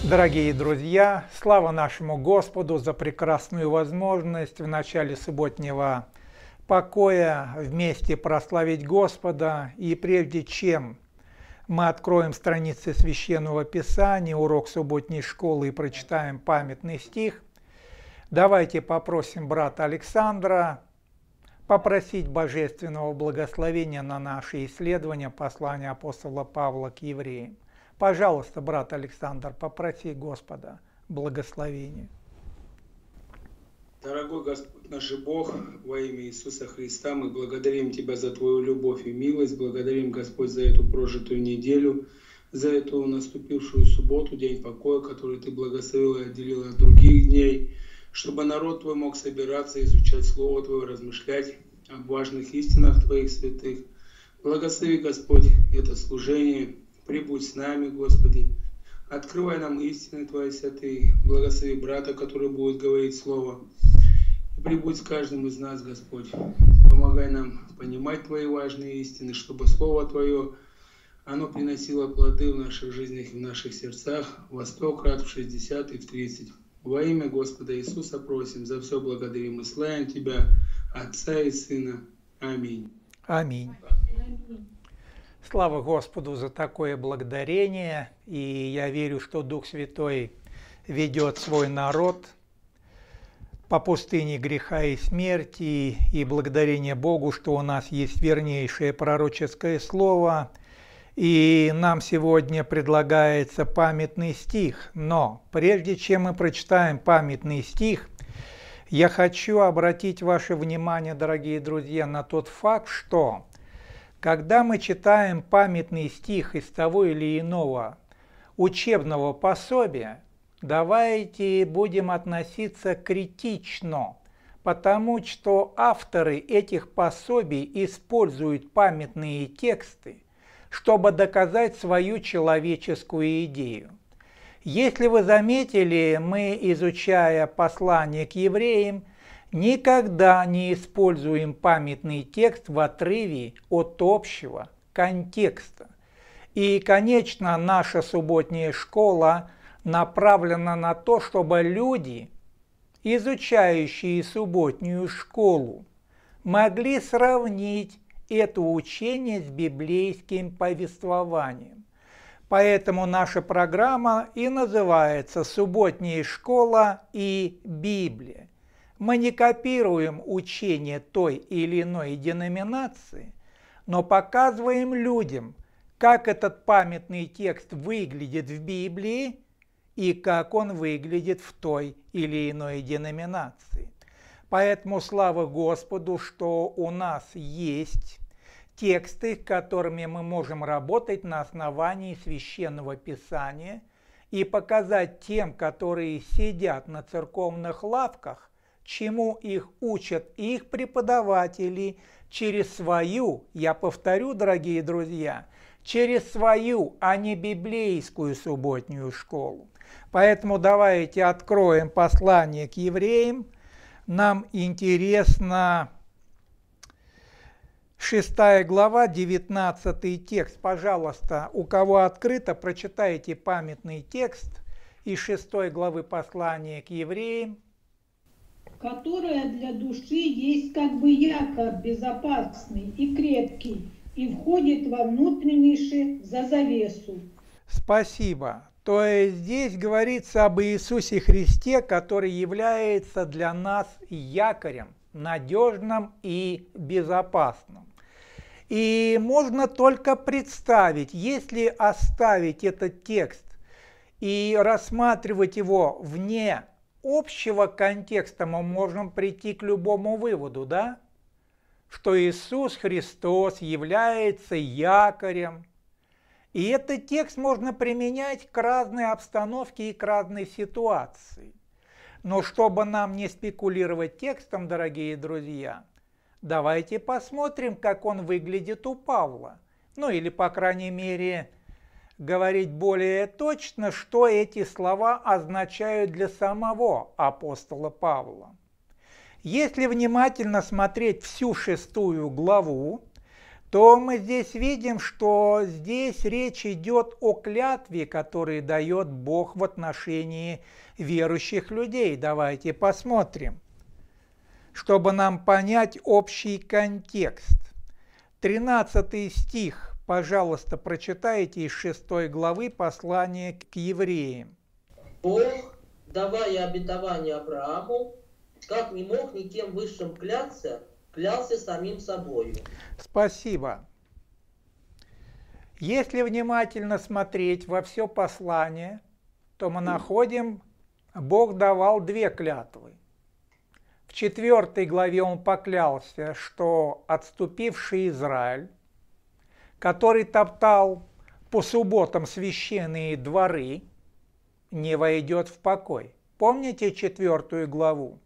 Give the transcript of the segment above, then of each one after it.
Дорогие друзья, слава нашему Господу за прекрасную возможность в начале субботнего покоя вместе прославить Господа. И прежде чем мы откроем страницы Священного Писания, урок субботней школы и прочитаем памятный стих, давайте попросим брата Александра попросить божественного благословения на наши исследования послания апостола Павла к евреям. Пожалуйста, брат Александр, попроси Господа благословения. Дорогой Господь наш Бог, во имя Иисуса Христа, мы благодарим Тебя за Твою любовь и милость, благодарим, Господь, за эту прожитую неделю, за эту наступившую субботу, день покоя, который Ты благословил и отделил от других дней, чтобы народ Твой мог собираться, изучать Слово Твое, размышлять об важных истинах Твоих святых. Благослови, Господь, это служение. Прибудь с нами, Господи, открывай нам истины Твои святые, благослови брата, который будет говорить Слово, и прибудь с каждым из нас, Господь. Помогай нам понимать Твои важные истины, чтобы Слово Твое, оно приносило плоды в наших жизнях и в наших сердцах во 100 крат, в 60 и в 30. Во имя Господа Иисуса просим, за все благодарим и славим Тебя, Отца и Сына. Аминь. Аминь. Слава Господу за такое благодарение, и я верю, что Дух Святой ведет свой народ по пустыне греха и смерти, и благодарение Богу, что у нас есть вернейшее пророческое слово, и нам сегодня предлагается памятный стих. Но прежде чем мы прочитаем памятный стих, я хочу обратить ваше внимание, дорогие друзья, на тот факт, что когда мы читаем памятный стих из того или иного учебного пособия, давайте будем относиться критично, потому что авторы этих пособий используют памятные тексты, чтобы доказать свою человеческую идею. Если вы заметили, мы, изучая послание к евреям, никогда не используем памятный текст в отрыве от общего контекста. И, конечно, наша субботняя школа направлена на то, чтобы люди, изучающие субботнюю школу, могли сравнить это учение с библейским повествованием. Поэтому наша программа и называется «Субботняя школа и Библия». Мы не копируем учение той или иной деноминации, но показываем людям, как этот памятный текст выглядит в Библии и как он выглядит в той или иной деноминации. Поэтому слава Господу, что у нас есть тексты, с которыми мы можем работать на основании Священного Писания и показать тем, которые сидят на церковных лавках, чему их учат их преподаватели через свою, я повторю, дорогие друзья, через свою, а не библейскую субботнюю школу. Поэтому давайте откроем послание к евреям. Нам интересно 6 глава, 19 текст. Пожалуйста, у кого открыто, прочитайте памятный текст из 6 главы послания к евреям, которая для души есть как бы якорь безопасный и крепкий, и входит во внутреннейшее за завесу. Спасибо. То есть здесь говорится об Иисусе Христе, который является для нас якорем, надежным и безопасным. И можно только представить, если оставить этот текст и рассматривать его вне общего контекста, мы можем прийти к любому выводу, да? Что Иисус Христос является якорем. И этот текст можно применять к разной обстановке и к разной ситуации. Но чтобы нам не спекулировать текстом, дорогие друзья, давайте посмотрим, как он выглядит у Павла. Ну или, по крайней мере, говорить более точно, что эти слова означают для самого апостола Павла. Если внимательно смотреть всю 6 главу, то мы здесь видим, что здесь речь идет о клятве, которую дает Бог в отношении верующих людей. Давайте посмотрим, чтобы нам понять общий контекст. 13 стих, пожалуйста, прочитайте из 6 главы послания к евреям. Бог, давая обетование Аврааму, как не мог никем высшим кляться, клялся самим собою. Спасибо. Если внимательно смотреть во все послание, то мы находим, Бог давал две клятвы. В 4 главе он поклялся, что отступивший Израиль, который топтал по субботам священные дворы, не войдет в покой. Помните 4 главу?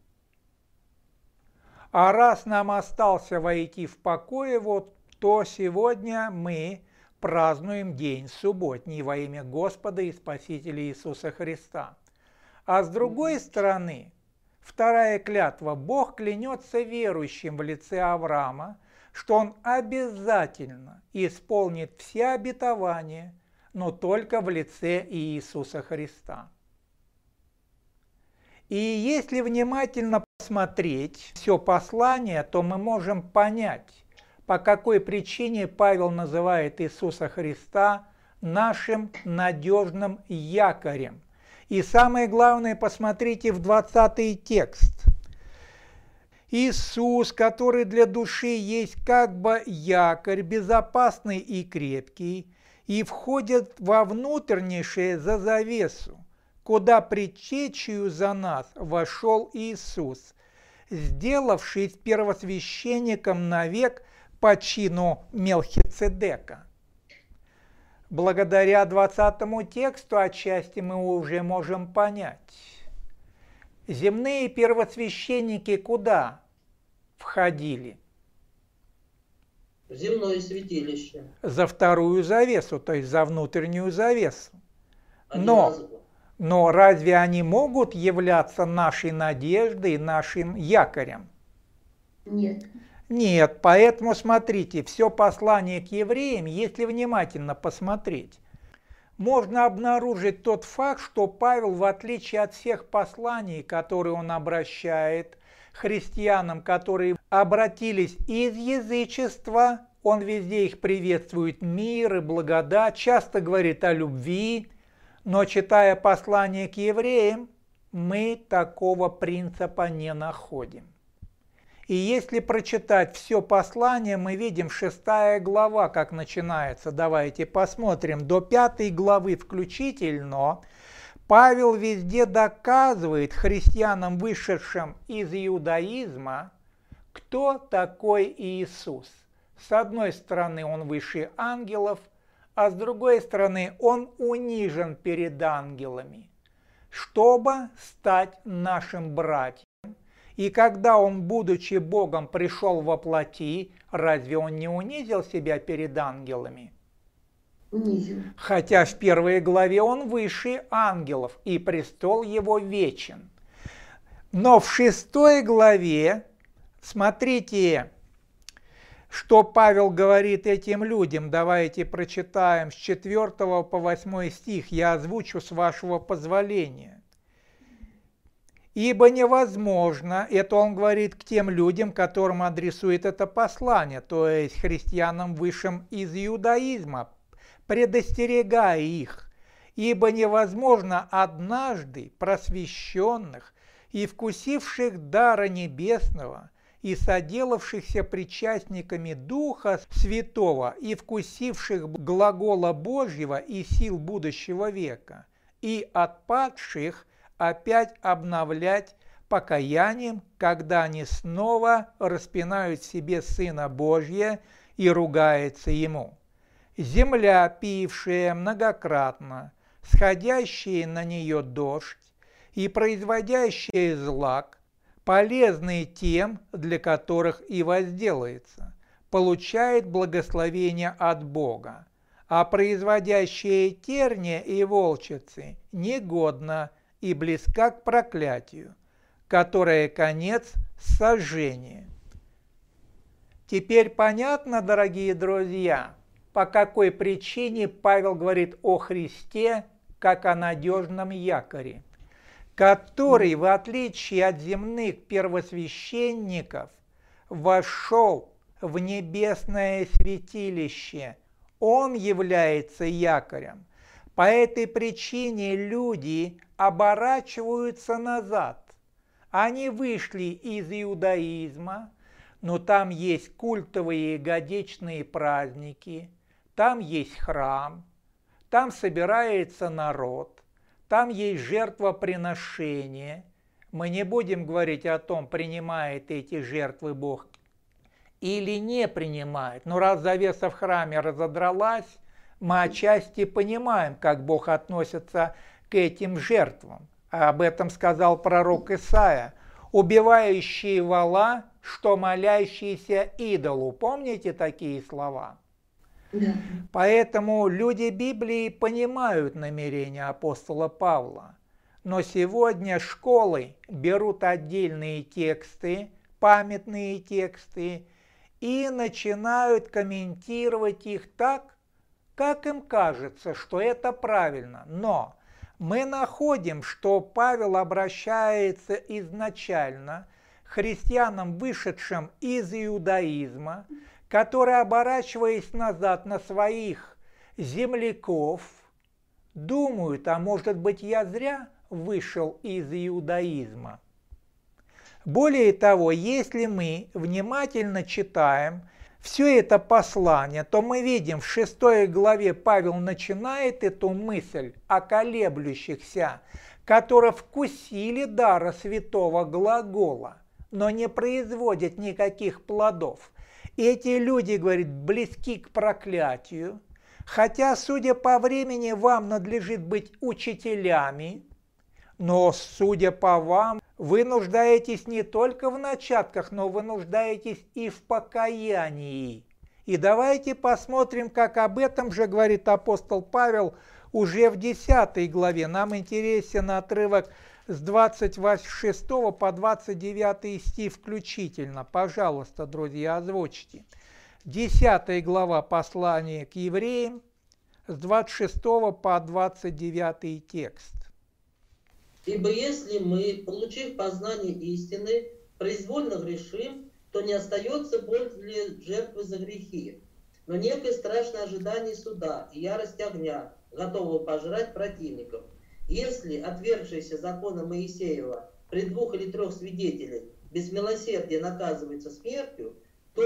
А раз нам остался войти в покой, то сегодня мы празднуем день субботний во имя Господа и Спасителя Иисуса Христа. А с другой стороны, вторая клятва, Бог клянется верующим в лице Авраама, что он обязательно исполнит все обетования, но только в лице Иисуса Христа. И если внимательно посмотреть все послание, то мы можем понять, по какой причине Павел называет Иисуса Христа нашим надежным якорем. И самое главное, посмотрите в 20-й текст. Иисус, который для души есть как бы якорь, безопасный и крепкий, и входит во внутреннейшее за завесу, куда предтечью за нас вошел Иисус, сделавшись первосвященником навек по чину Мелхицедека. Благодаря 20-му тексту отчасти мы уже можем понять. Земные первосвященники куда входили? В земное святилище. За вторую завесу, то есть за внутреннюю завесу. Но разве они могут являться нашей надеждой, нашим якорем? Нет. Нет, поэтому смотрите, все послание к евреям, если внимательно посмотреть, можно обнаружить тот факт, что Павел, в отличие от всех посланий, которые он обращает христианам, которые обратились из язычества, он везде их приветствует мир и благодать, часто говорит о любви, но читая послание к евреям, мы такого принципа не находим. И если прочитать все послание, мы видим 6 глава, как начинается. Давайте посмотрим. До 5 главы включительно Павел везде доказывает христианам, вышедшим из иудаизма, кто такой Иисус. С одной стороны, он выше ангелов, а с другой стороны, он унижен перед ангелами, чтобы стать нашим братьем. И когда он, будучи Богом, пришел во плоти, разве он не унизил себя перед ангелами? Унизил. Хотя в 1 главе он выше ангелов, и престол его вечен. Но в 6 главе, смотрите, что Павел говорит этим людям. Давайте прочитаем с 4 по 8 стих, я озвучу с вашего позволения. «Ибо невозможно», это он говорит к тем людям, которым адресует это послание, то есть христианам, вышедшим из иудаизма, предостерегая их, «ибо невозможно однажды просвещенных и вкусивших дара небесного, и соделавшихся причастниками Духа Святого, и вкусивших глагола Божьего и сил будущего века, и отпадших опять обновлять покаянием, когда они снова распинают в себе Сына Божия и ругаются Ему. Земля, пившая многократно, сходящая на нее дождь и производящая злак, полезный тем, для которых и возделается, получает благословение от Бога, а производящая терния и волчицы негодна и близка к проклятию, которое конец сожжения. Теперь понятно, дорогие друзья, по какой причине Павел говорит о Христе как о надежном якоре, который, в отличие от земных первосвященников, вошел в небесное святилище. Он является якорем. По этой причине люди оборачиваются назад. Они вышли из иудаизма, но там есть культовые годичные праздники, там есть храм, там собирается народ, там есть жертвоприношение. Мы не будем говорить о том, принимает эти жертвы Бог или не принимает. Но раз завеса в храме разодралась, мы отчасти понимаем, как Бог относится к этим жертвам. Об этом сказал пророк Исаия. «Убивающие вола, что молящиеся идолу». Помните такие слова? Да. Поэтому люди Библии понимают намерения апостола Павла. Но сегодня школы берут отдельные тексты, памятные тексты, и начинают комментировать их так, как им кажется, что это правильно. Но мы находим, что Павел обращается изначально к христианам, вышедшим из иудаизма, которые, оборачиваясь назад на своих земляков, думают, а может быть, я зря вышел из иудаизма. Более того, если мы внимательно читаем все это послание, то мы видим, в 6 главе Павел начинает эту мысль о колеблющихся, которые вкусили дара святого глагола, но не производят никаких плодов. Эти люди, говорит, близки к проклятию, хотя, судя по времени, вам надлежит быть учителями, но, судя по вам, вы нуждаетесь не только в начатках, но вы нуждаетесь и в покаянии. И давайте посмотрим, как об этом же говорит апостол Павел уже в 10 главе. Нам интересен отрывок с 26 по 29 стих включительно. Пожалуйста, друзья, озвучьте. 10 глава послания к евреям с 26 по 29 текст. Ибо если мы, получив познание истины, произвольно грешим, то не остается более жертвы за грехи, но некое страшное ожидание суда и ярость огня, готового пожрать противников. Если отвергшийся закона Моисеева при 2 или 3 свидетелей без милосердия наказывается смертью, то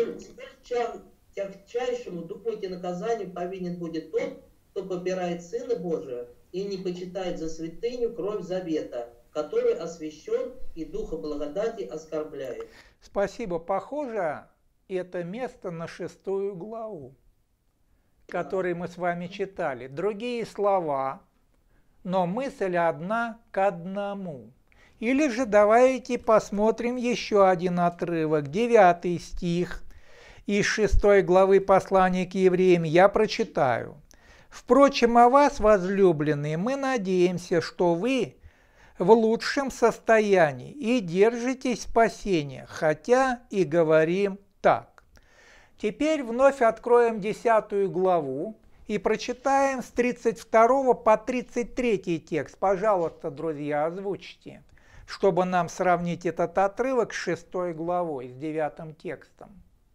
тягчайшему духу наказанию повинен будет тот, кто попирает Сына Божия и не почитает за святыню кровь завета, который освящен и духа благодати оскорбляет. Спасибо. Похоже, это место на 6 главу, который мы с вами читали. Другие слова, но мысль одна к одному. Или же давайте посмотрим еще один отрывок, 9 стих из 6 главы послания к евреям. Я прочитаю. «Впрочем, о вас, возлюбленные, мы надеемся, что вы в лучшем состоянии и держитесь спасения, хотя и говорим так». Теперь вновь откроем 10 главу и прочитаем с 32 по 33 текст. Пожалуйста, друзья, озвучьте, чтобы нам сравнить этот отрывок с 6 главой, с 9 текстом.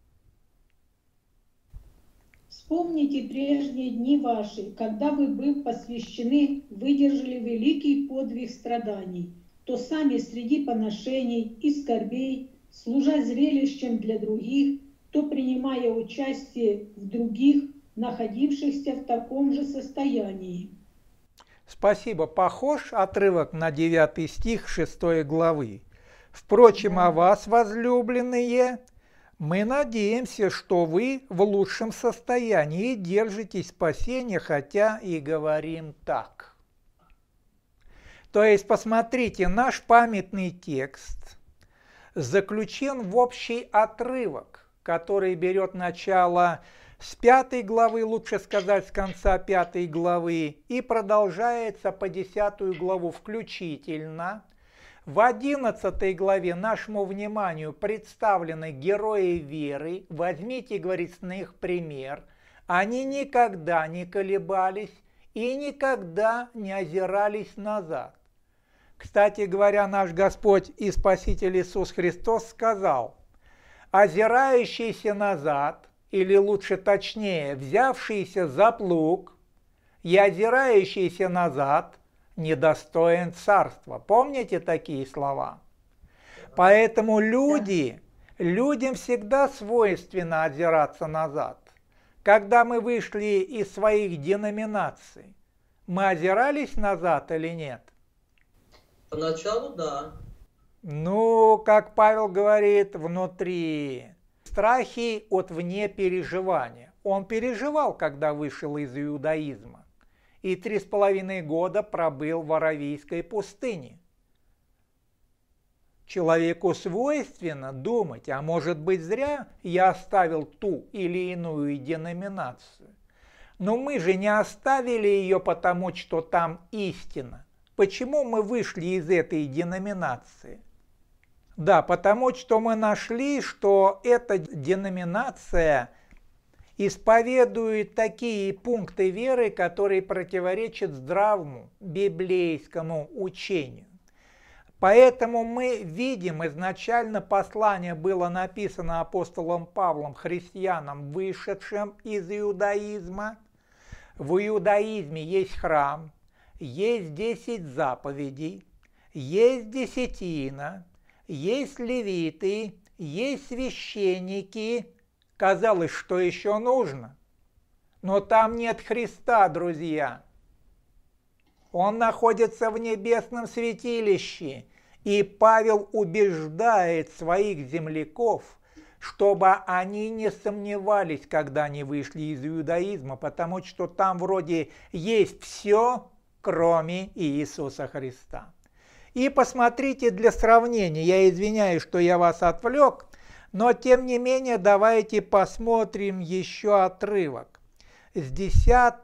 Вспомните прежние дни ваши, когда вы, быв посвящены, выдержали великий подвиг страданий, то сами среди поношений и скорбей, служа зрелищем для других, то принимая участие в других, находившихся в таком же состоянии. Спасибо. Похож отрывок на 9 стих 6 главы. «Впрочем, о вас, возлюбленные, мы надеемся, что вы в лучшем состоянии и держитесь спасения, хотя и говорим так». То есть, посмотрите, наш памятный текст заключен в общий отрывок, который берет начало с 5 главы, лучше сказать, с конца 5 главы, и продолжается по 10 главу включительно, В 11 главе нашему вниманию представлены герои веры. Возьмите, говорит, с них пример. Они никогда не колебались и никогда не озирались назад. Кстати говоря, наш Господь и Спаситель Иисус Христос сказал: озирающийся назад, или лучше точнее, взявшийся за плуг и озирающийся назад, недостоин царства. Помните такие слова? Поэтому людям всегда свойственно озираться назад. Когда мы вышли из своих деноминаций, мы озирались назад или нет? Поначалу да. Ну, как Павел говорит, внутри страхи от вне переживания. Он переживал, когда вышел из иудаизма, и 3,5 года пробыл в Аравийской пустыне. Человеку свойственно думать, а может быть зря я оставил ту или иную деноминацию. Но мы же не оставили ее потому, что там истина. Почему мы вышли из этой деноминации? Да, потому что мы нашли, что эта деноминация исповедует такие пункты веры, которые противоречат здравому библейскому учению. Поэтому мы видим, изначально послание было написано апостолом Павлом христианам, вышедшим из иудаизма. В иудаизме есть храм, есть 10 заповедей, есть десятина, есть левиты, есть священники. Казалось, что еще нужно? Но там нет Христа, друзья. Он находится в небесном святилище, и Павел убеждает своих земляков, чтобы они не сомневались, когда они вышли из иудаизма, потому что там вроде есть все, кроме Иисуса Христа. И посмотрите для сравнения, я извиняюсь, что я вас отвлек, но тем не менее давайте посмотрим еще отрывок. С 10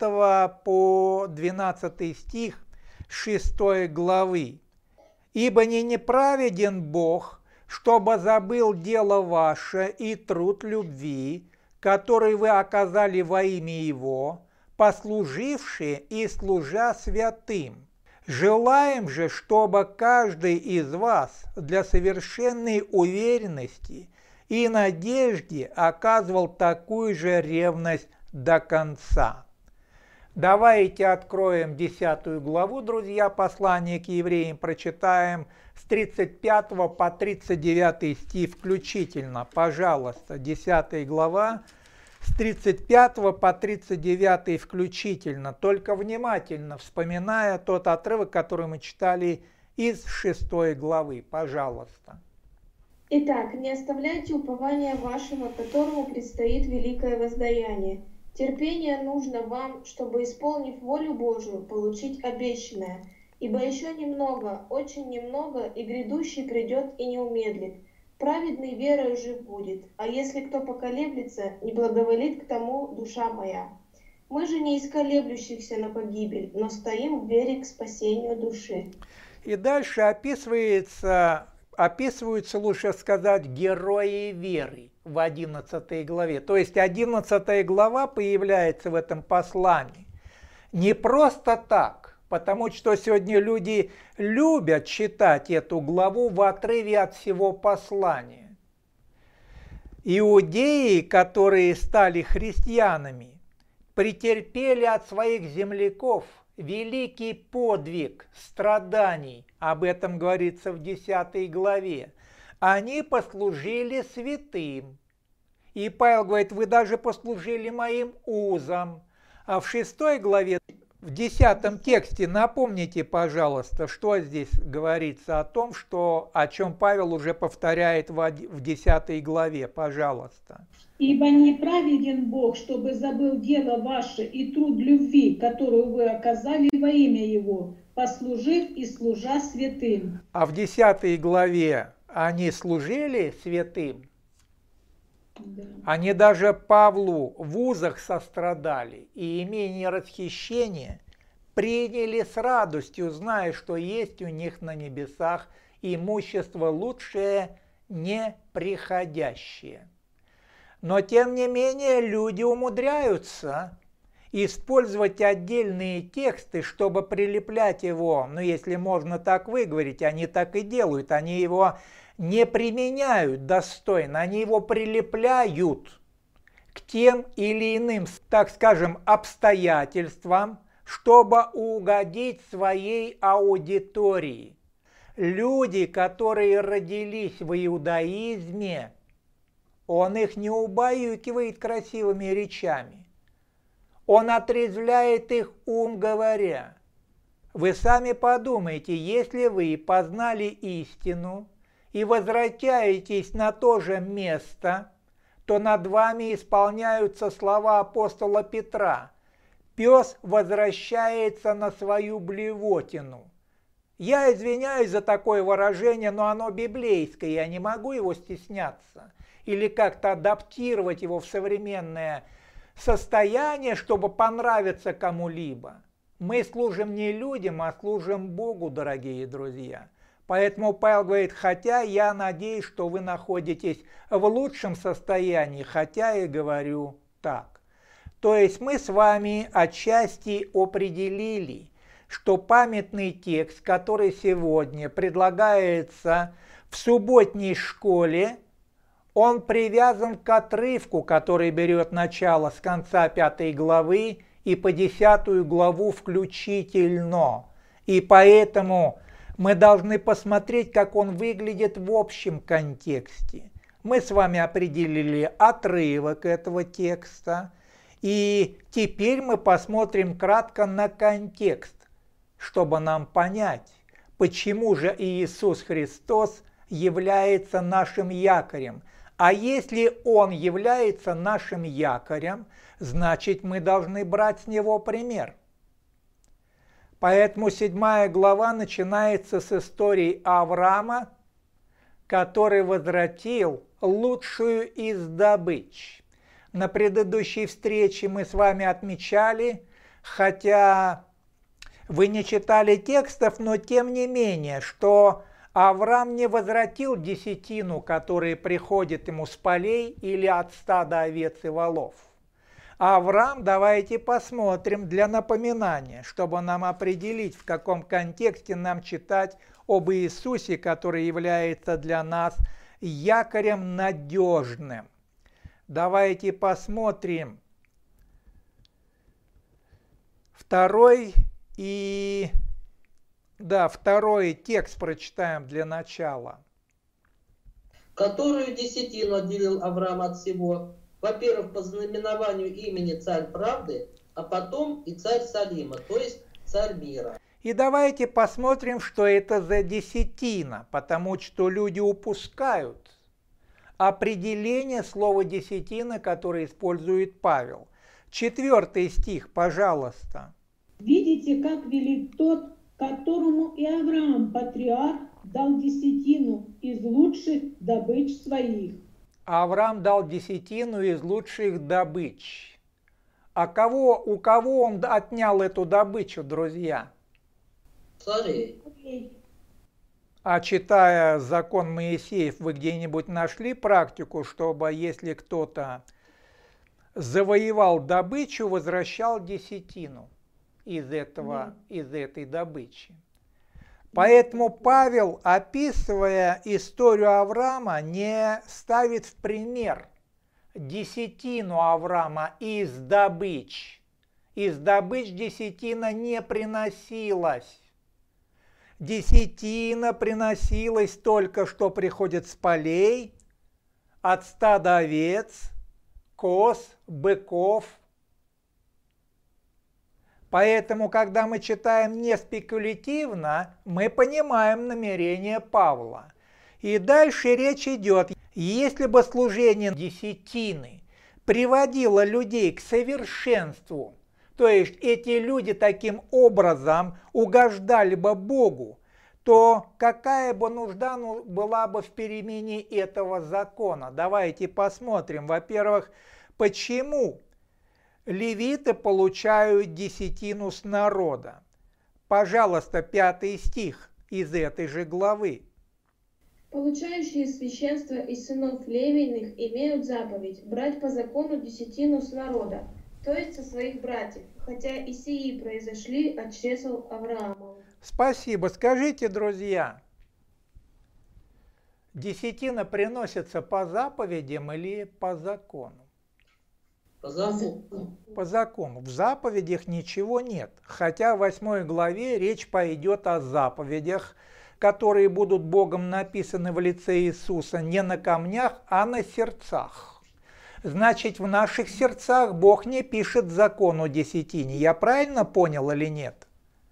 по 12 стих 6 главы. «Ибо не неправеден Бог, чтобы забыл дело ваше и труд любви, который вы оказали во имя Его, послужившие и служа святым. Желаем же, чтобы каждый из вас для совершенной уверенности и надежде оказывал такую же ревность до конца». Давайте откроем 10 главу, друзья, послания к евреям, прочитаем с 35 по 39 стих включительно. Пожалуйста, 10 глава, с 35 по 39 включительно, только внимательно вспоминая тот отрывок, который мы читали из 6 главы. Пожалуйста. Итак, не оставляйте упования вашего, которому предстоит великое воздаяние. Терпение нужно вам, чтобы, исполнив волю Божию, получить обещанное. Ибо еще немного, очень немного, и грядущий придет и не умедлит. Праведный верою жив будет, а если кто поколеблется, не благоволит к тому душа моя. Мы же не из колеблющихся на погибель, но стоим в вере к спасению души». И дальше описываются, лучше сказать, герои веры в 11 главе. То есть 11 глава появляется в этом послании не просто так, потому что сегодня люди любят читать эту главу в отрыве от всего послания. Иудеи, которые стали христианами, претерпели от своих земляков великий подвиг страданий, об этом говорится в 10 главе. Они послужили святым. И Павел говорит: вы даже послужили моим узам. А в 6 главе, в 10 тексте, напомните, пожалуйста, что здесь говорится о том, о чем Павел уже повторяет в 10 главе, пожалуйста. «Ибо неправеден Бог, чтобы забыл дело ваше и труд любви, которую вы оказали во имя Его, послужив и служа святым». А в 10 главе они служили святым. Да. Они даже Павлу в узах сострадали и, имея расхищение, приняли с радостью, зная, что есть у них на небесах имущество лучшее неприходящее. Но тем не менее люди умудряются использовать отдельные тексты, чтобы прилеплять его, ну если можно так выговорить, они так и делают, они его не применяют достойно, они его прилепляют к тем или иным, так скажем, обстоятельствам, чтобы угодить своей аудитории. Люди, которые родились в иудаизме, он их не убаюкивает красивыми речами. Он отрезвляет их ум, говоря: вы сами подумайте, если вы познали истину и возвращаетесь на то же место, то над вами исполняются слова апостола Петра: пес возвращается на свою блевотину. Я извиняюсь за такое выражение, но оно библейское, я не могу его стесняться или как-то адаптировать его в современное состояние, чтобы понравиться кому-либо. Мы служим не людям, а служим Богу, дорогие друзья. Поэтому Павел говорит: хотя я надеюсь, что вы находитесь в лучшем состоянии, хотя и говорю так. То есть мы с вами отчасти определили, что памятный текст, который сегодня предлагается в субботней школе, он привязан к отрывку, который берет начало с конца 5 главы и по 10 главу включительно. И поэтому мы должны посмотреть, как он выглядит в общем контексте. Мы с вами определили отрывок этого текста, и теперь мы посмотрим кратко на контекст, чтобы нам понять, почему же Иисус Христос является нашим якорем. А если Он является нашим якорем, значит мы должны брать с Него пример. Поэтому 7 глава начинается с истории Авраама, который возвратил лучшую из добыч. На предыдущей встрече мы с вами отмечали, хотя вы не читали текстов, но тем не менее, что Авраам не возвратил десятину, которая приходит ему с полей или от стада овец и волов. Авраам, давайте посмотрим для напоминания, чтобы нам определить, в каком контексте нам читать об Иисусе, который является для нас якорем надежным. Давайте посмотрим второй текст прочитаем для начала. Которую десятину отделил Авраам от всего, во-первых, по знаменованию имени царь правды, а потом и царь Салима, то есть царь мира. И давайте посмотрим, что это за десятина, потому что люди упускают определение слова десятина, которое использует Павел. 4 стих, пожалуйста. Видите, как велик тот, которому и Авраам, патриарх, дал десятину из лучших добыч своих. Авраам дал десятину из лучших добыч. А у кого он отнял эту добычу, друзья? Царей. А читая закон Моисеев, вы где-нибудь нашли практику, чтобы если кто-то завоевал добычу, возвращал десятину из этой добычи? Поэтому Павел, описывая историю Авраама, не ставит в пример десятину Авраама из добыч. Из добыч десятина не приносилась. Десятина приносилась только, что приходит с полей, от стада овец, коз, быков. Поэтому, когда мы читаем не спекулятивно, мы понимаем намерение Павла. И дальше речь идет, если бы служение десятины приводило людей к совершенству, то есть эти люди таким образом угождали бы Богу, то какая бы нужда была бы в перемене этого закона? Давайте посмотрим. Во-первых, почему левиты получают десятину с народа? Пожалуйста, 5 стих из этой же главы. Получающие священство из сынов Левиных имеют заповедь брать по закону десятину с народа, то есть со своих братьев, хотя и сии произошли от чресел Авраамова. Спасибо. Скажите, друзья, десятина приносится по заповедям или по закону? По закону. По закону. В заповедях ничего нет. Хотя в 8 главе речь пойдет о заповедях, которые будут Богом написаны в лице Иисуса не на камнях, а на сердцах. Значит, в наших сердцах Бог не пишет закон о десятине. Я правильно понял или нет?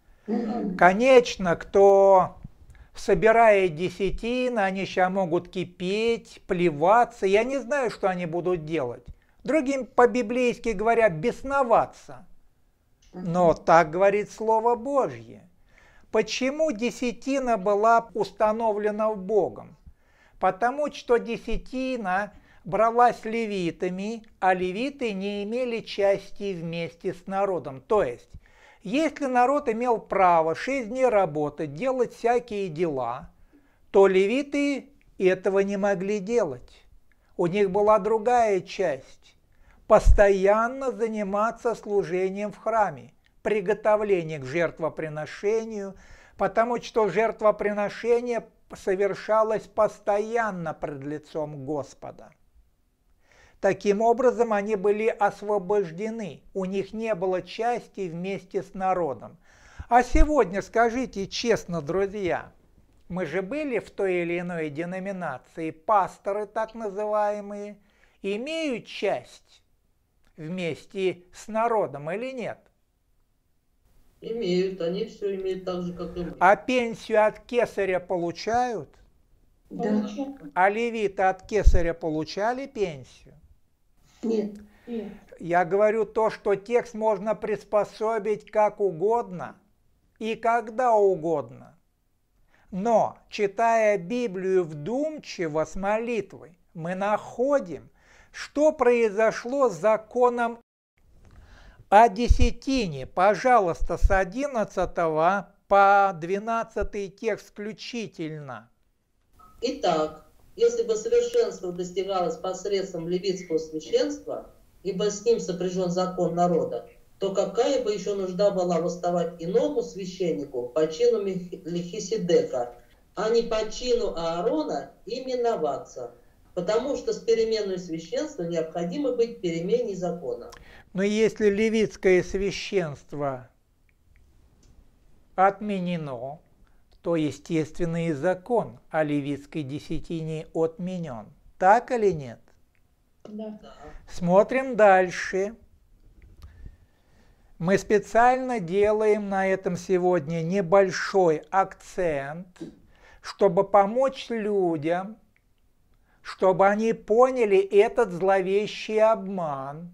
Конечно, кто собирает десятины, они сейчас могут кипеть, плеваться. Я не знаю, что они будут делать. Другим по-библейски говоря, бесноваться. Но так говорит Слово Божье. Почему десятина была установлена Богом? Потому что десятина бралась левитами, а левиты не имели части вместе с народом. То есть, если народ имел право 6 дней работать, делать всякие дела, то левиты этого не могли делать. У них была другая часть – постоянно заниматься служением в храме, приготовление к жертвоприношению, потому что жертвоприношение совершалось постоянно пред лицом Господа. Таким образом, они были освобождены, у них не было части вместе с народом. А сегодня, скажите честно, друзья, мы же были в той или иной деноминации, пасторы так называемые, имеют часть вместе с народом или нет? Имеют, они все имеют так же, как и мы. А пенсию от кесаря получают? Да. А левиты от кесаря получали пенсию? Нет. Нет. Я говорю то, что текст можно приспособить как угодно и когда угодно. Но, читая Библию вдумчиво с молитвой, мы находим, что произошло с законом о десятине. Пожалуйста, с 11 по 12 текст включительно. Итак, если бы совершенство достигалось посредством левитского священства, ибо с ним сопряжен закон народа, то какая бы еще нужда была восставать иному священнику по чину Мелхиседека, а не по чину Аарона именоваться? Потому что с переменой священства необходимо быть переменой закона. Но если левитское священство отменено, то естественно и закон о левитской десятине отменен. Так или нет? Да. Да. Смотрим дальше. Мы специально делаем на этом сегодня небольшой акцент, чтобы помочь людям, чтобы они поняли этот зловещий обман.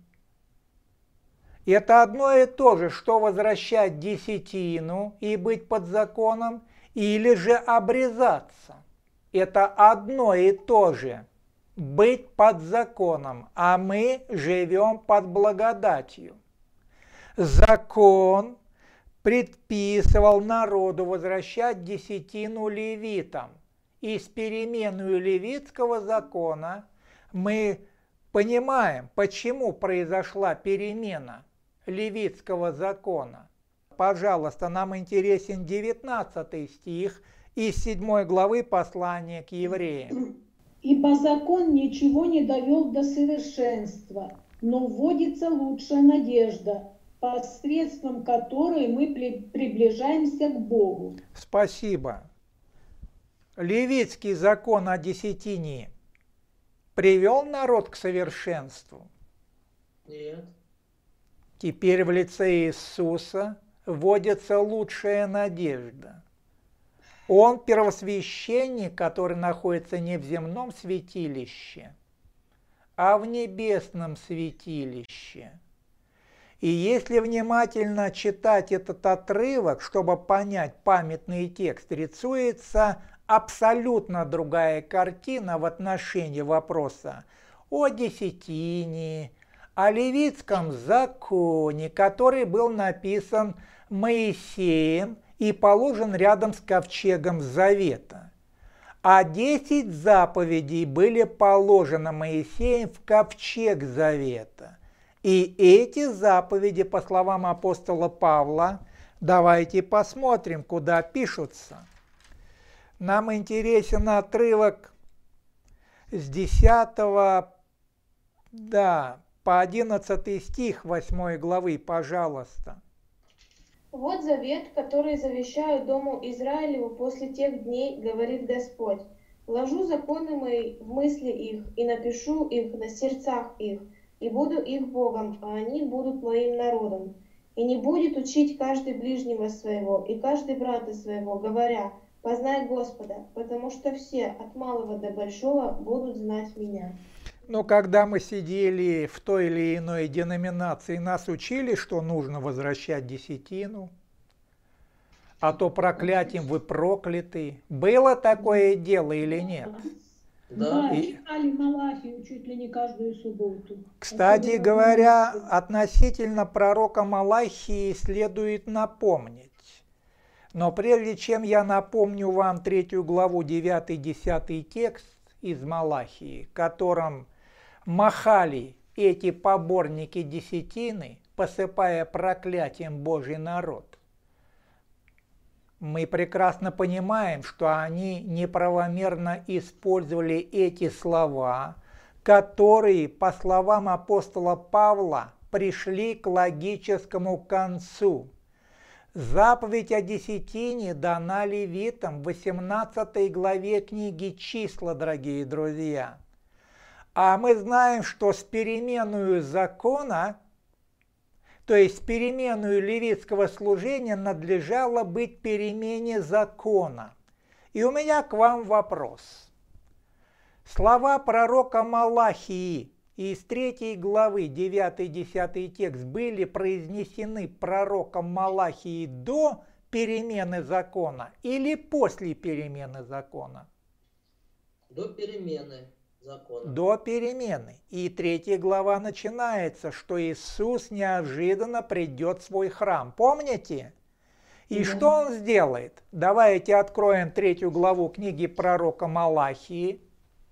Это одно и то же, что возвращать десятину и быть под законом, или же обрезаться. Это одно и то же, быть под законом, а мы живем под благодатью. Закон предписывал народу возвращать десятину левитам. И с переменой левитского закона мы понимаем, почему произошла перемена левитского закона. Пожалуйста, нам интересен 19 стих из 7 главы послания к евреям. Ибо закон ничего не довел до совершенства, но вводится лучшая надежда, посредством которой мы приближаемся к Богу. Спасибо. Левитский закон о десятине привел народ к совершенству? Нет. Теперь в лице Иисуса вводится лучшая надежда. Он первосвященник, который находится не в земном святилище, а в небесном святилище. И если внимательно читать этот отрывок, чтобы понять памятный текст, рисуется абсолютно другая картина в отношении вопроса о десятине, о левитском законе, который был написан Моисеем и положен рядом с ковчегом Завета. А 10 заповедей были положены Моисеем в ковчег завета. И эти заповеди, по словам апостола Павла, давайте посмотрим, куда пишутся. Нам интересен отрывок с 10 по 11 стих 8 главы, пожалуйста. Вот завет, который завещаю дому Израилеву после тех дней, говорит Господь. Вложу законы мои в мысли их, и напишу их на сердцах их, и буду их Богом, а они будут моим народом. И не будет учить каждый ближнего своего, и каждый брата своего, говоря, познай Господа, потому что все, от малого до большого, будут знать меня. Но когда мы сидели в той или иной деноминации, нас учили, что нужно возвращать десятину, а то проклятием вы прокляты. Было такое дело или нет? Да, И- читали Малахию чуть ли не каждую субботу. Кстати Особенно говоря, в относительно пророка Малахии следует напомнить. Но прежде чем я напомню вам 3 главу 9-10 текст из Малахии, которым махали эти поборники десятины, посыпая проклятием Божий народ, мы прекрасно понимаем, что они неправомерно использовали эти слова, которые, по словам апостола Павла, пришли к логическому концу. Заповедь о десятине дана левитам в 18 главе книги «Числа», дорогие друзья. А мы знаем, что с переменою закона, то есть с переменою левитского служения, надлежало быть перемене закона. И у меня к вам вопрос. Слова пророка Малахии из 3 главы 9-10 текст были произнесены пророком Малахии до перемены закона или после перемены закона? До перемены закона. До перемены. И 3 глава начинается, что Иисус неожиданно придет в свой храм. Помните? И что Он сделает? Давайте откроем 3 главу книги пророка Малахии.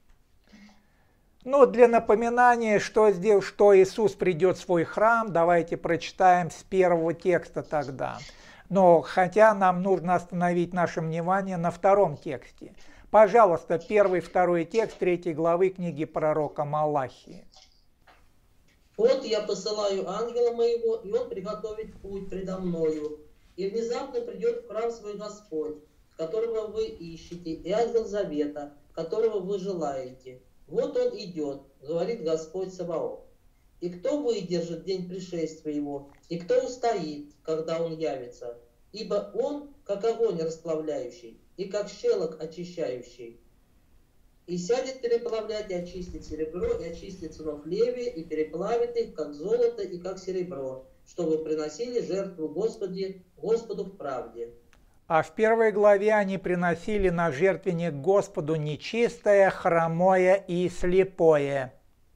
Ну, для напоминания, что Иисус придет в свой храм, давайте прочитаем с первого текста тогда. Но хотя нам нужно остановить наше внимание на втором тексте. Пожалуйста, 1-2 текст 3 главы книги пророка Малахии. Вот я посылаю ангела моего, и он приготовит путь предо мною. И внезапно придет в храм свой Господь, которого вы ищете, и ангел завета, которого вы желаете. Вот он идет, говорит Господь Саваоф. И кто выдержит день пришествия его, и кто устоит, когда он явится? Ибо он, как огонь расплавляющий, и как щелок очищающий. И сядет переплавлять и очистит серебро, и очистит сынов Левия, и переплавит их, как золото и как серебро, чтобы приносили жертву Господу в правде. А в 1 главе они приносили на жертвенник Господу нечистое, хромое и слепое.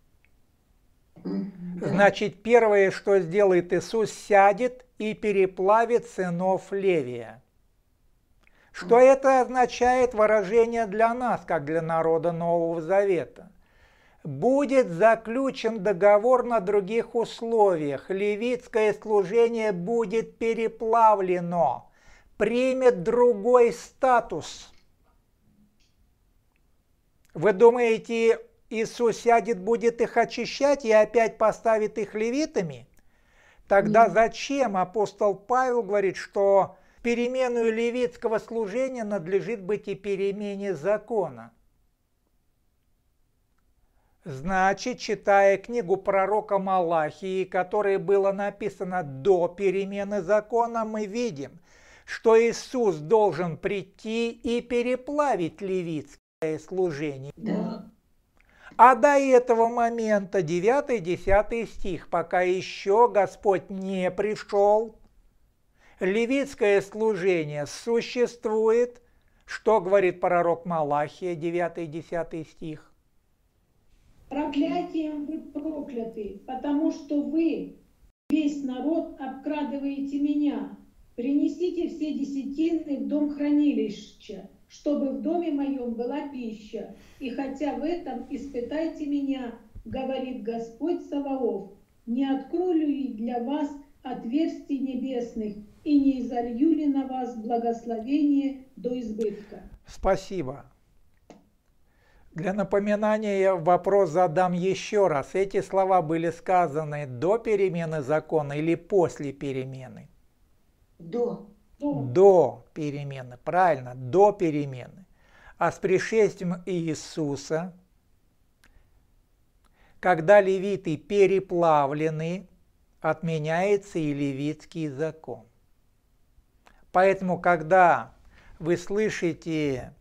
Значит, первое, что сделает Иисус, сядет и переплавит сынов Левия. Что это означает выражение для нас, как для народа Нового Завета? Будет заключен договор на других условиях. Левитское служение будет переплавлено, примет другой статус. Вы думаете, Иисус сядет, будет их очищать и опять поставит их левитами? Тогда зачем апостол Павел говорит, что перемену левитского служения надлежит быть и перемене закона? Значит, читая книгу пророка Малахии, которая была написана до перемены закона, мы видим, что Иисус должен прийти и переплавить левитское служение. Да. А до этого момента, 9-10 стих, пока еще Господь не пришел, левитское служение существует. Что говорит пророк Малахия, 9-10 стих? Проклятием вы прокляты, потому что вы, весь народ, обкрадываете меня. Принесите все десятины в дом хранилища, чтобы в доме моем была пища. И хотя в этом испытайте меня, говорит Господь Саваоф, не открою ли для вас отверстий небесных и не изолью ли на вас благословение до избытка. Спасибо. Для напоминания я вопрос задам еще раз. Эти слова были сказаны до перемены закона или после перемены? До. До перемены, правильно, до перемены. А с пришествием Иисуса, когда левиты переплавлены, отменяется и левитский закон. Поэтому, когда вы слышите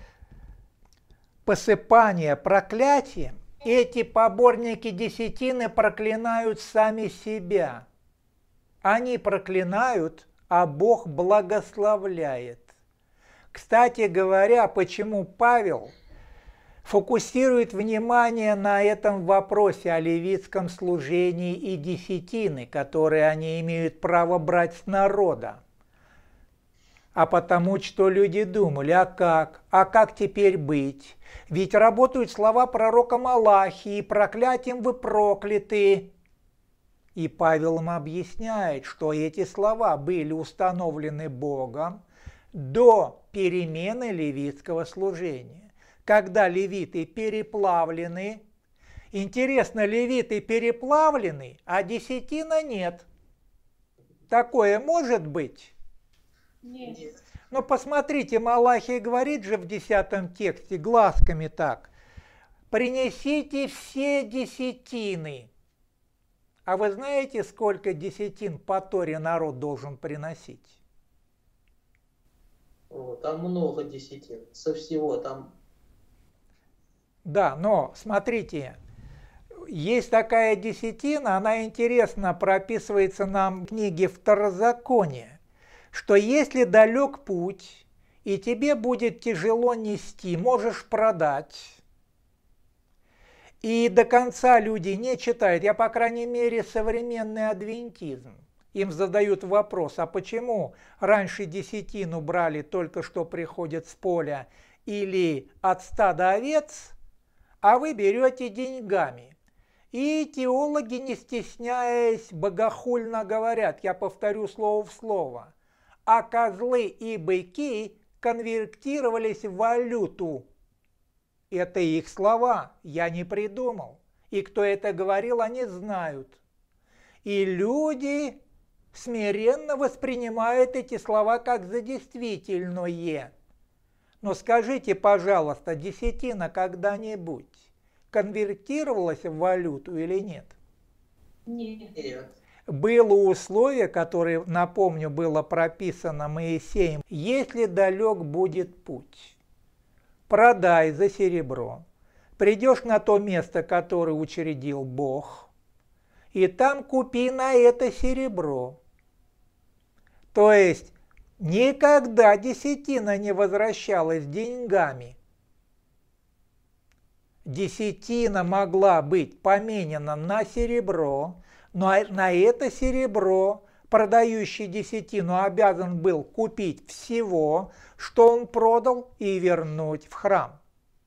посыпание проклятием, эти поборники десятины проклинают сами себя. Они проклинают, а Бог благословляет. Кстати говоря, почему Павел фокусирует внимание на этом вопросе о левитском служении и десятины, которые они имеют право брать с народа? А потому что люди думали, а как теперь быть? Ведь работают слова пророка Малахии, проклятием вы прокляты. И Павел им объясняет, что эти слова были установлены Богом до перемены левитского служения. Когда левиты переплавлены, интересно, левиты переплавлены, а десятина нет. Такое может быть? Нет. Но посмотрите, Малахия говорит же в 10 тексте глазками так: «Принесите все десятины». А вы знаете, сколько десятин по Торе народ должен приносить? Там много десятин, со всего там. Да, но смотрите, есть такая десятина, она интересно прописывается нам в книге Второзакония, что если далек путь, и тебе будет тяжело нести, можешь продать. И до конца люди не читают, я, по крайней мере, современный адвентизм. Им задают вопрос, а почему раньше десятину брали только что приходят с поля или от стада овец, а вы берете деньгами? И теологи, не стесняясь, богохульно говорят, я повторю слово в слово, а козлы и быки конвертировались в валюту. Это их слова, я не придумал. И кто это говорил, они знают. И люди смиренно воспринимают эти слова как за действительное. Но скажите, пожалуйста, десятина когда-нибудь конвертировалась в валюту или нет? Нет. Было условие, которое, напомню, было прописано Моисеем: если далек будет путь, продай за серебро, придешь на то место, которое учредил Бог, и там купи на это серебро. То есть никогда десятина не возвращалась деньгами. Десятина могла быть поменена на серебро, но на это серебро продающий десятину обязан был купить всего, что он продал, и вернуть в храм.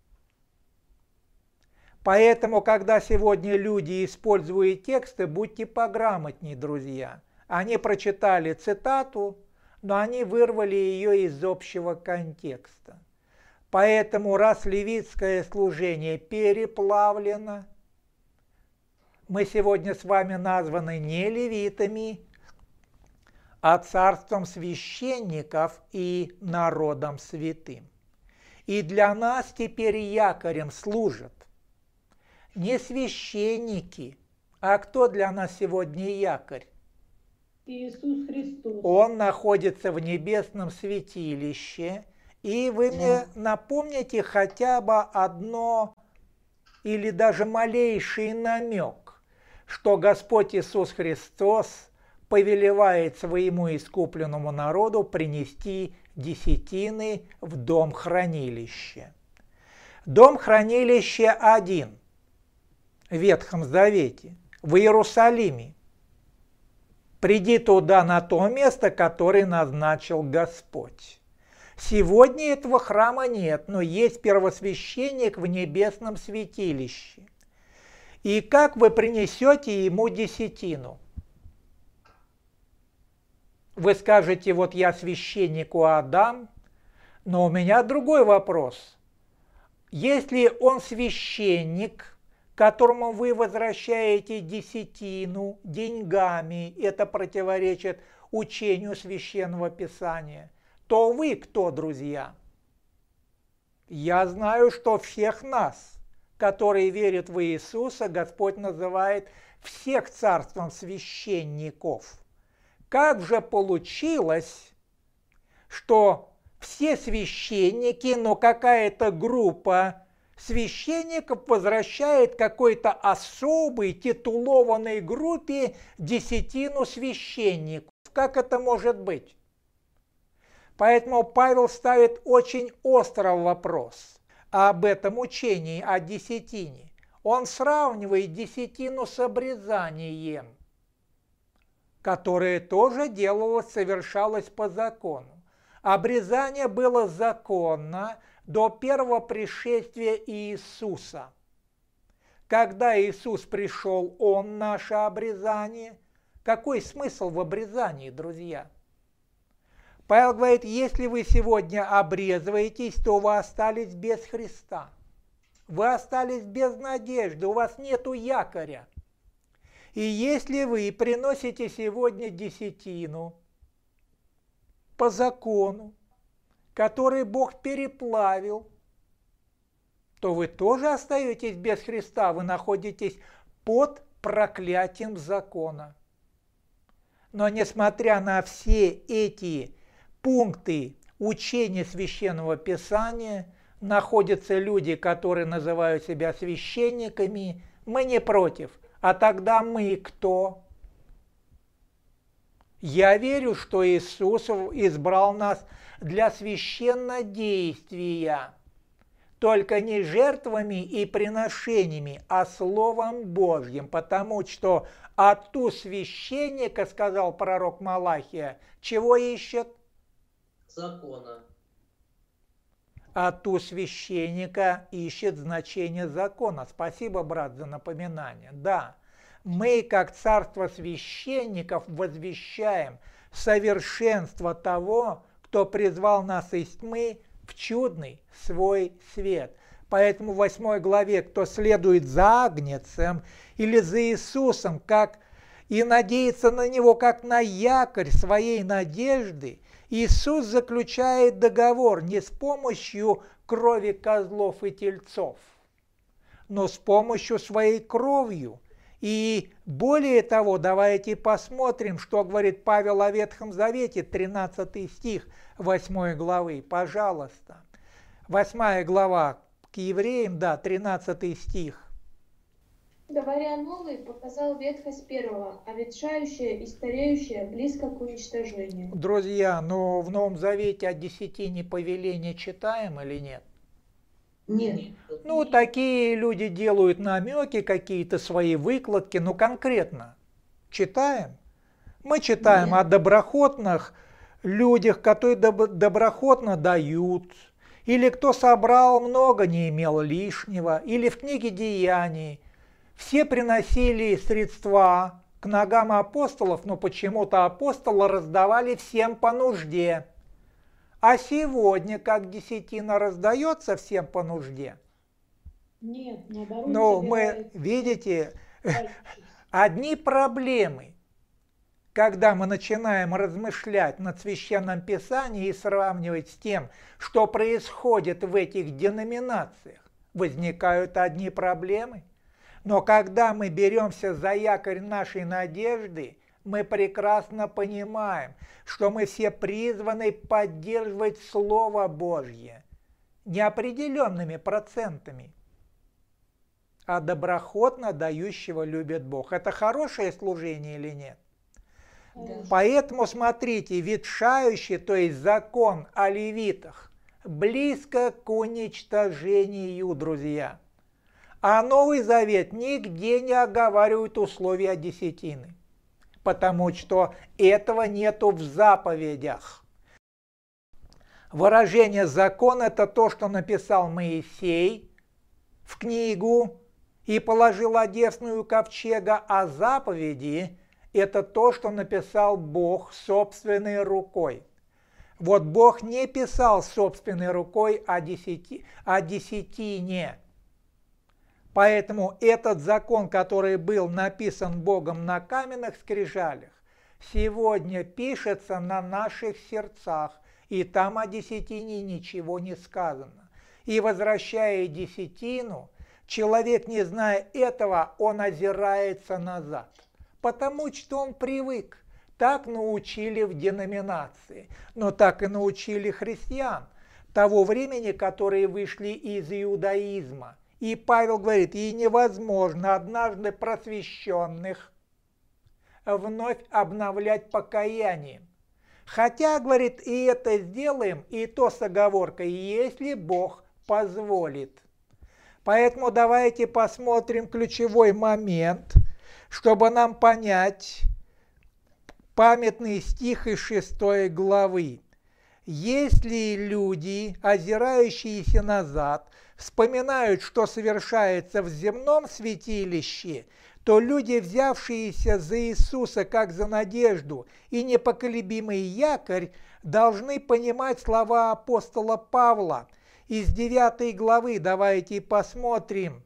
Поэтому, когда сегодня люди используют тексты, будьте пограмотнее, друзья. Они прочитали цитату, но они вырвали ее из общего контекста. Поэтому, раз левитское служение переплавлено, мы сегодня с вами названы не левитами, а царством священников и народом святым. И для нас теперь якорем служат не священники, а кто для нас сегодня якорь? Иисус Христос. Он находится в небесном святилище. И вы мне напомните хотя бы одно или даже малейший намек, что Господь Иисус Христос повелевает своему искупленному народу принести десятины в дом-хранилище. Дом-хранилище один в Ветхом Завете, в Иерусалиме. Приди туда, на то место, которое назначил Господь. Сегодня этого храма нет, но есть первосвященник в небесном святилище. И как вы принесете ему десятину? Вы скажете, вот я священнику отдам, но у меня другой вопрос. Если он священник, которому вы возвращаете десятину деньгами, это противоречит учению Священного Писания, то вы кто, друзья? Я знаю, что всех нас, которые верят в Иисуса, Господь называет всех царством священников. Как же получилось, что все священники, но какая-то группа священников возвращает какой-то особой титулованной группе десятину священников? Как это может быть? Поэтому Павел ставит очень острый вопрос об этом учении, о десятине. Он сравнивает десятину с обрезанием, которое тоже делалось, совершалось по закону. Обрезание было законно до первого пришествия Иисуса. Когда Иисус пришел, Он наше обрезание. Какой смысл в обрезании, друзья? Павел говорит, если вы сегодня обрезываетесь, то вы остались без Христа. Вы остались без надежды, у вас нету якоря. И если вы приносите сегодня десятину по закону, который Бог переплавил, то вы тоже остаетесь без Христа, вы находитесь под проклятием закона. Но несмотря на все эти пункты учения Священного Писания, находятся люди, которые называют себя священниками, мы не против. А тогда мы кто? Я верю, что Иисус избрал нас для священнодействия, только не жертвами и приношениями, а Словом Божьим, потому что от ту священника, сказал пророк Малахия, чего ищет? Закона. А ту священника ищет значение закона. Спасибо, брат, за напоминание. Да, мы, как царство священников, возвещаем совершенство того, кто призвал нас из тьмы в чудный свой свет. Поэтому в 8 главе, кто следует за Агнцем или за Иисусом, как и надеется на Него, как на якорь своей надежды, Иисус заключает договор не с помощью крови козлов и тельцов, но с помощью своей кровью. И более того, давайте посмотрим, что говорит Павел о Ветхом Завете, 13 стих 8 главы. Пожалуйста. 8 глава к евреям, 13 стих. Говоря новый, показал ветхость первого, а ветшающее и стареющее близко к уничтожению. Друзья, но в Новом Завете о десятине повеления читаем или нет? Нет. Ну, такие люди делают намеки, какие-то свои выкладки, но конкретно читаем. Мы читаем Нет. о доброхотных людях, которые доброхотно дают, или кто собрал много, не имел лишнего, или в книге Деяний. Все приносили средства к ногам апостолов, но почему-то апостолы раздавали всем по нужде. А сегодня, как десятина раздается всем по нужде? Нет, наоборот, Но мы, собирается видите, дальше. одни проблемы, когда мы начинаем размышлять над Священным Писанием и сравнивать с тем, что происходит в этих деноминациях, возникают одни проблемы. Но когда мы беремся за якорь нашей надежды, мы прекрасно понимаем, что мы все призваны поддерживать Слово Божье неопределенными процентами, а доброхотно дающего любит Бог. Это хорошее служение или нет? Да. Поэтому смотрите, ветшающий, то есть закон о левитах, близко к уничтожению, друзья. А Новый Завет нигде не оговаривает условия десятины, потому что этого нету в заповедях. Выражение закон – это то, что написал Моисей в книгу и положил одесную ковчега, а заповеди – это то, что написал Бог собственной рукой. Вот Бог не писал собственной рукой о десятине. Поэтому этот закон, который был написан Богом на каменных скрижалях, сегодня пишется на наших сердцах, и там о десятине ничего не сказано. И возвращая десятину, человек, не зная этого, он озирается назад, потому что он привык. Так научили в деноминации, но так и научили христиан того времени, которые вышли из иудаизма. И Павел говорит, и невозможно однажды просвещенных вновь обновлять покаянием. Хотя, говорит, и это сделаем, и то с оговоркой, если Бог позволит. Поэтому давайте посмотрим ключевой момент, чтобы нам понять памятный стих из 6 главы. Если люди, озирающиеся назад, вспоминают, что совершается в земном святилище, то люди, взявшиеся за Иисуса как за надежду и непоколебимый якорь, должны понимать слова апостола Павла. Из 9 главы давайте посмотрим.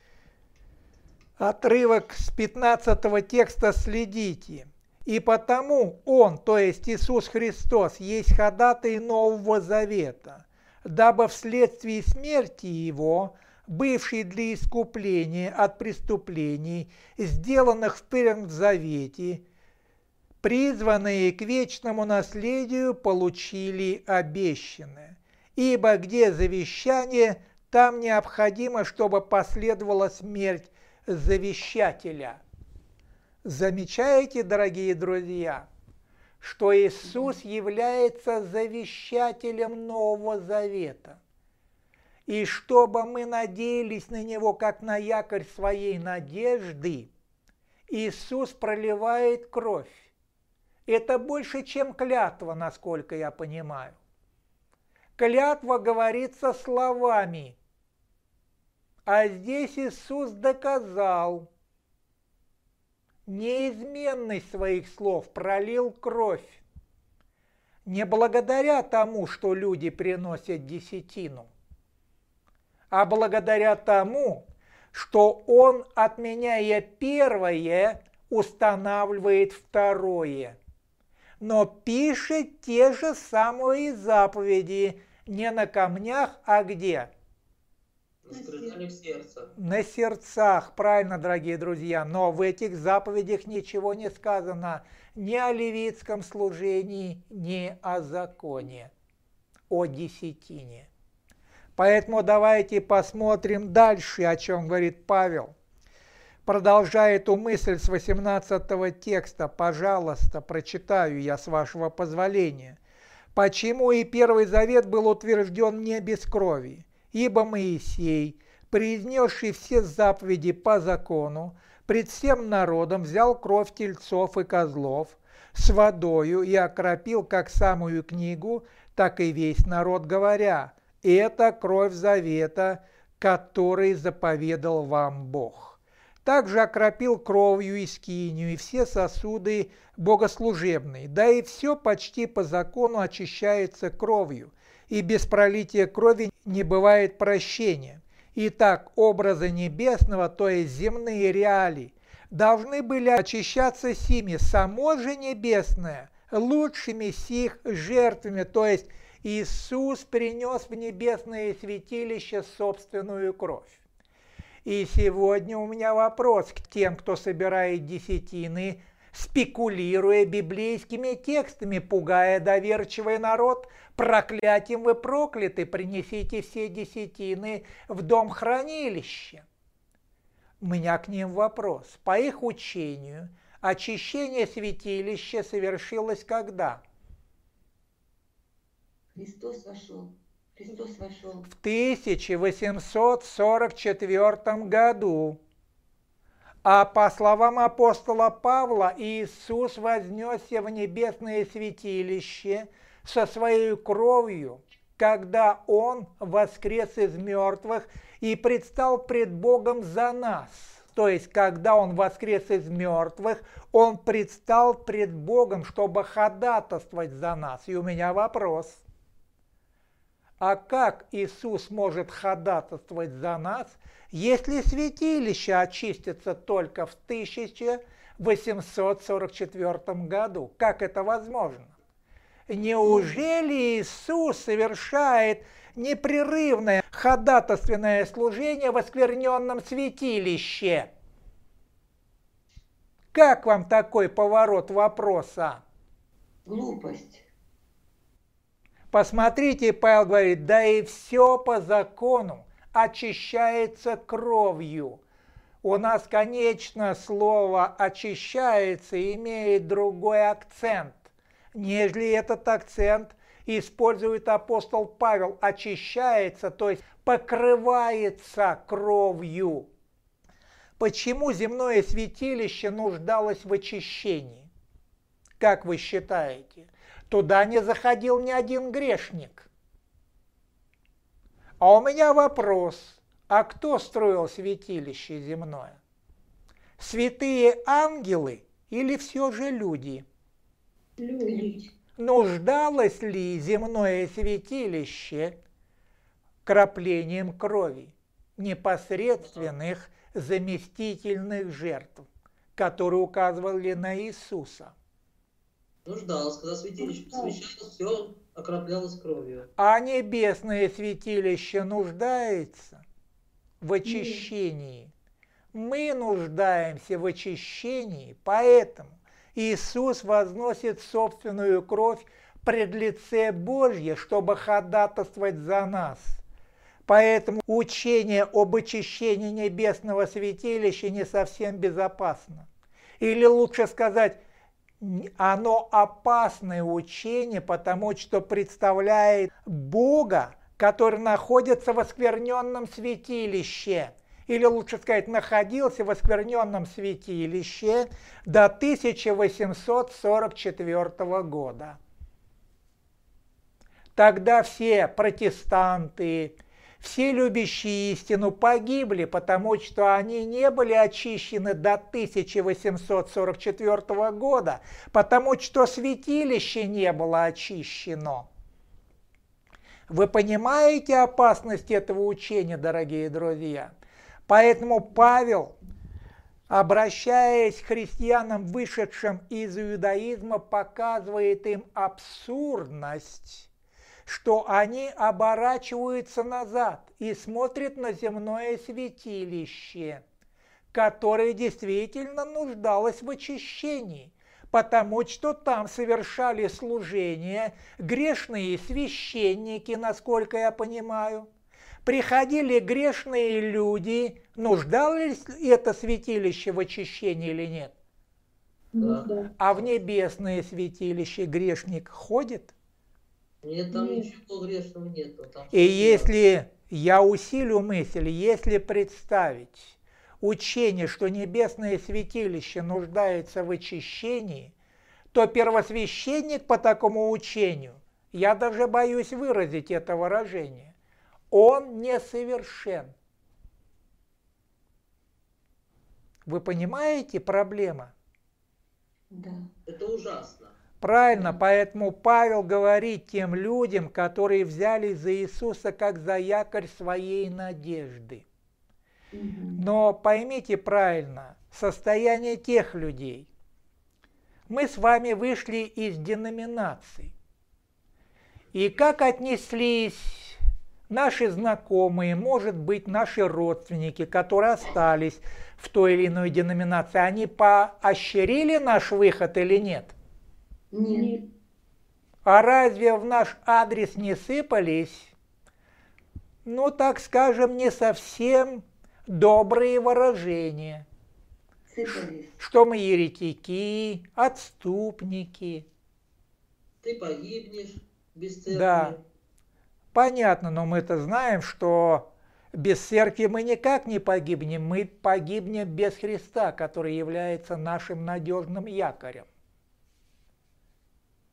Отрывок с 15 текста следите. «И потому Он, то есть Иисус Христос, есть ходатай Нового Завета, дабы вследствие смерти Его, бывший для искупления от преступлений, сделанных в Первом Завете, призванные к вечному наследию, получили обещанное. Ибо где завещание, там необходимо, чтобы последовала смерть завещателя». Замечаете, дорогие друзья, что Иисус является завещателем Нового Завета. И чтобы мы надеялись на Него, как на якорь своей надежды, Иисус проливает кровь. Это больше, чем клятва, насколько я понимаю. Клятва говорится словами, а здесь Иисус доказал неизменность своих слов, пролил кровь. Не благодаря тому, что люди приносят десятину, а благодаря тому, что Он, отменяя первое, устанавливает второе. Но пишет те же самые заповеди не на камнях, а где? На сердцах, правильно, дорогие друзья, но в этих заповедях ничего не сказано ни о левитском служении, ни о законе, о десятине. Поэтому давайте посмотрим дальше, о чем говорит Павел. Продолжая эту мысль с 18 текста, пожалуйста, прочитаю я с вашего позволения. «Почему и Первый Завет был утвержден не без крови? Ибо Моисей, произнесший все заповеди по закону, пред всем народом взял кровь тельцов и козлов с водою и окропил как самую книгу, так и весь народ, говоря: это кровь завета, который заповедал вам Бог. Также окропил кровью и скинию, и все сосуды богослужебные, да и все почти по закону очищается кровью, и без пролития крови не бывает прощения. Итак, образы небесного, то есть земные реалии, должны были очищаться сими, само же небесное, лучшими сих жертвами, то есть Иисус принес в небесное святилище собственную кровь. И сегодня у меня вопрос к тем, кто собирает десятины, спекулируя библейскими текстами, пугая доверчивый народ: проклятием вы прокляты, принесите все десятины в дом хранилища. У меня к ним вопрос. По их учению, очищение святилища совершилось когда? Христос вошел. Христос вошел. В 1844 году. А по словам апостола Павла, Иисус вознесся в небесное святилище со своей кровью, когда Он воскрес из мертвых и предстал пред Богом за нас. То есть, когда Он воскрес из мертвых, Он предстал пред Богом, чтобы ходатайствовать за нас. И у меня вопрос. А как Иисус может ходатайствовать за нас, если святилище очистится только в 1844 году? Как это возможно? Неужели Иисус совершает непрерывное ходатайственное служение в оскверненном святилище? Как вам такой поворот вопроса? Глупость. Посмотрите, Павел говорит, да и все по закону очищается кровью. У нас, конечно, слово «очищается» имеет другой акцент, нежели этот акцент использует апостол Павел. Очищается, то есть покрывается кровью. Почему земное святилище нуждалось в очищении? Как вы считаете? Туда не заходил ни один грешник. А у меня вопрос. А кто строил святилище земное? Святые ангелы или все же люди? Люди. Нуждалось ли земное святилище краплением крови, непосредственных заместительных жертв, которые указывали на Иисуса? Нуждалось, когда святилище посвящалось, все окроплялось кровью. А небесное святилище нуждается в очищении. Мы нуждаемся в очищении, поэтому Иисус возносит собственную кровь пред лице Божье, чтобы ходатайствовать за нас. Поэтому учение об очищении небесного святилища не совсем безопасно. Или лучше сказать, оно опасное учение, потому что представляет Бога, который находится в оскверненном святилище. Или лучше сказать, находился в оскверненном святилище до 1844 года. Тогда все протестанты, все любящие истину погибли, потому что они не были очищены до 1844 года, потому что святилище не было очищено. Вы понимаете опасность этого учения, дорогие друзья? Поэтому Павел, обращаясь к христианам, вышедшим из иудаизма, показывает им абсурдность, что они оборачиваются назад и смотрят на земное святилище, которое действительно нуждалось в очищении, потому что там совершали служение грешные священники, насколько я понимаю. Приходили грешные люди, нуждалось это святилище в очищении или нет? Да. А в небесное святилище грешник ходит? Нет, там ничего грешного нету. И если я усилю мысль, если представить учение, что небесное святилище нуждается в очищении, то первосвященник по такому учению, я даже боюсь выразить это выражение, он несовершен. Вы понимаете проблему? Да. Это ужасно. Правильно, поэтому Павел говорит тем людям, которые взяли за Иисуса как за якорь своей надежды. Но поймите правильно, состояние тех людей. Мы с вами вышли из деноминаций. И как отнеслись наши знакомые, может быть, наши родственники, которые остались в той или иной деноминации, они поощрили наш выход или нет? Нет. А разве в наш адрес не сыпались, ну, так скажем, не совсем добрые выражения? Сыпались. Что мы еретики, отступники. Ты погибнешь без церкви. Да, понятно, но мы-то знаем, что без церкви мы никак не погибнем. Мы погибнем без Христа, который является нашим надежным якорем.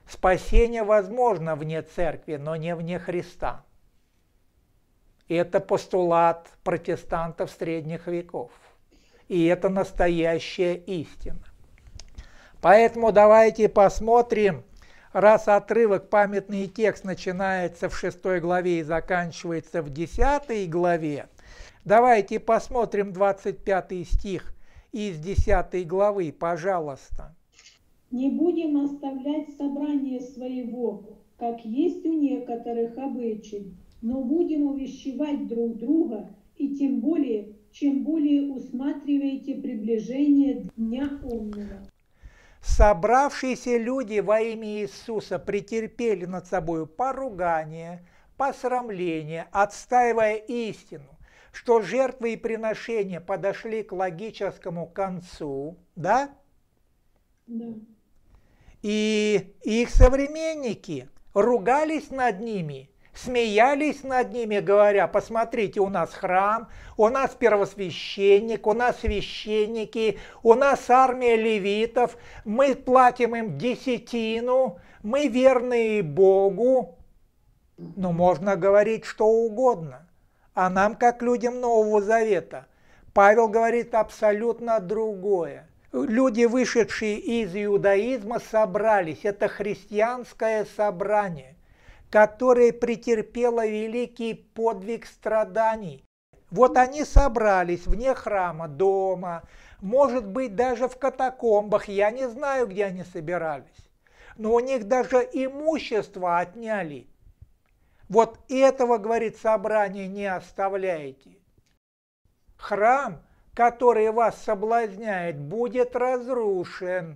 Спасение возможно вне церкви, но не вне Христа. Это постулат протестантов средних веков. И это настоящая истина. Поэтому давайте посмотрим, раз отрывок, памятный текст начинается в 6 главе и заканчивается в 10 главе, давайте посмотрим 25 стих из 10 главы, пожалуйста. Не будем оставлять собрание своего, как есть у некоторых обычай, но будем увещевать друг друга, и тем более, чем более усматриваете приближение дня онного. Собравшиеся люди во имя Иисуса претерпели над собой поругание, посрамление, отстаивая истину, что жертвы и приношения подошли к логическому концу, да? Да. И их современники ругались над ними, смеялись над ними, говоря: посмотрите, у нас храм, у нас первосвященник, у нас священники, у нас армия левитов, мы платим им десятину, мы верные Богу. Ну, можно говорить что угодно. А нам, как людям Нового Завета, Павел говорит абсолютно другое. Люди, вышедшие из иудаизма, собрались. Это христианское собрание, которое претерпело великий подвиг страданий. Вот они собрались вне храма, дома, может быть, даже в катакомбах. Я не знаю, где они собирались. Но у них даже имущество отняли. Вот этого, говорит, собрание не оставляйте. Храм, который вас соблазняет, будет разрушен.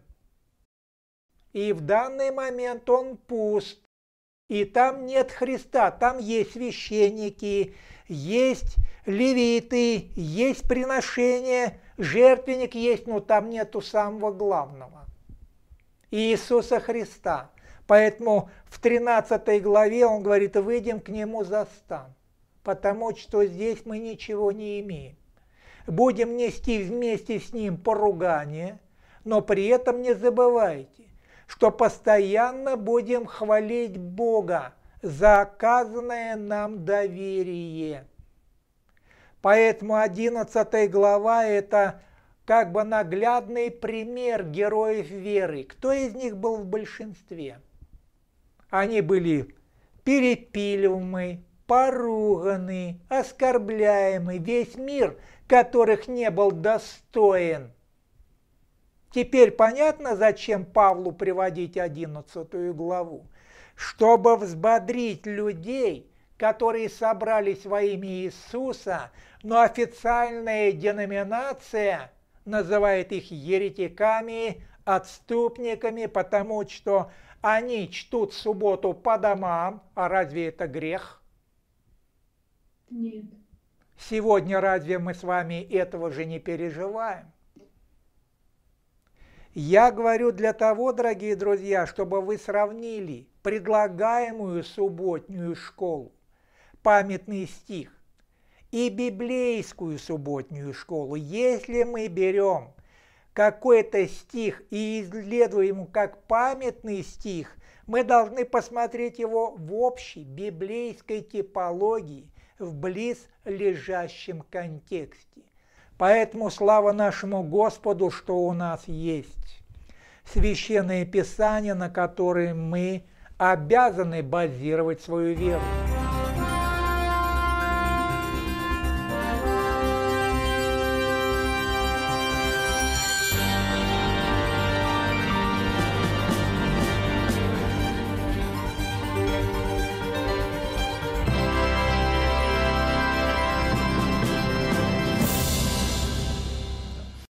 И в данный момент он пуст. И там нет Христа, там есть священники, есть левиты, есть приношения, жертвенник есть, но там нету самого главного – Иисуса Христа. Поэтому в 13 главе он говорит: выйдем к Нему за стан, потому что здесь мы ничего не имеем. Будем нести вместе с Ним поругание, но при этом не забывайте, что постоянно будем хвалить Бога за оказанное нам доверие. Поэтому 11 глава – это как бы наглядный пример героев веры. Кто из них был в большинстве? Они были перепиливаемы, поруганы, оскорбляемы, весь мир, которых не был достоин. Теперь понятно, зачем Павлу приводить 11 главу? Чтобы взбодрить людей, которые собрались во имя Иисуса, но официальная деноминация называет их еретиками, отступниками, потому что они чтут субботу по домам. А разве это грех? Нет. Сегодня разве мы с вами этого же не переживаем? Я говорю для того, дорогие друзья, чтобы вы сравнили предлагаемую субботнюю школу, памятный стих, и библейскую субботнюю школу. Если мы берем какой-то стих и исследуем его как памятный стих, мы должны посмотреть его в общей библейской типологии, в близлежащем контексте. Поэтому слава нашему Господу, что у нас есть Священное Писание, на которое мы обязаны базировать свою веру.